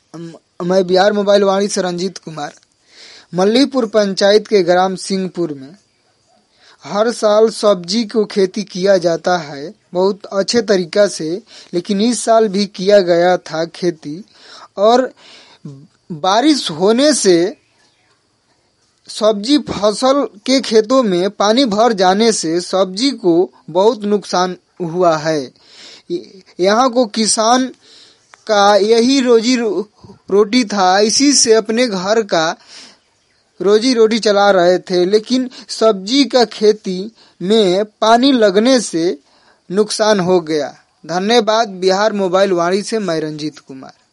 मैं बिहार मोबाइल वाणी से रंजीत कुमार। मल्लीपुर पंचायत के ग्राम सिंहपुर में हर साल सब्जी को खेती किया जाता है बहुत अच्छे तरीका से, लेकिन इस साल भी किया गया था खेती, और बारिश होने से सब्जी फसल के खेतों में पानी भर जाने से सब्जी को बहुत नुकसान हुआ है। यहाँ को किसान का यही रोजी रोटी था, इसी से अपने घर का रोजी रोटी चला रहे थे, लेकिन सब्जी का खेती में पानी लगने से नुकसान हो गया। धन्यवाद। बिहार मोबाइल वाणी से मैं रंजीत कुमार।